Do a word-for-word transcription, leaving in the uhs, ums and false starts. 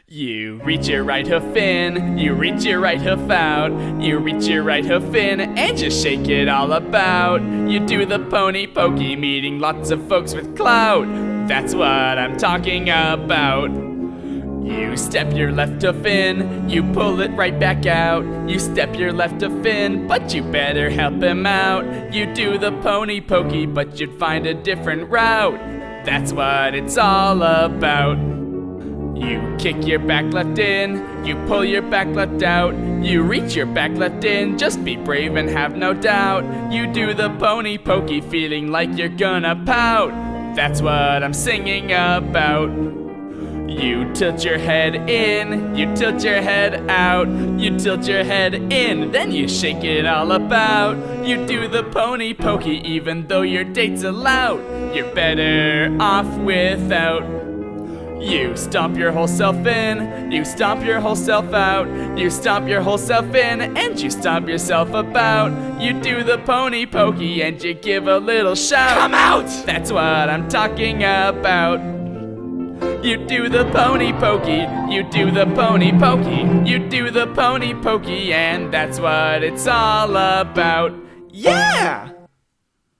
You reach your right hoof in, you reach your right hoof out, you reach your right hoof in and just shake it all about. You do the pony pokey, meeting lots of folks with clout. That's what I'm talking about. You step your left hoof in, you pull it right back out. You step your left hoof in, but you better help him out. You do the pony pokey, but you'd find a different route. That's what it's all about. You kick your back left in, you pull your back left out. You reach your back left in, just be brave and have no doubt. You do the pony pokey, feeling like you're gonna pout. That's what I'm singing about. You tilt your head in, you tilt your head out. You tilt your head in, then you shake it all about. You do the pony pokey even though your date's allowed. You're better off without. You stomp your whole self in, you stomp your whole self out. You stomp your whole self in and you stomp yourself about. You do the pony pokey and you give a little shout. Come out! That's what I'm talking about. You do the pony pokey, you do the pony pokey, you do the pony pokey, and that's what it's all about. Yeah!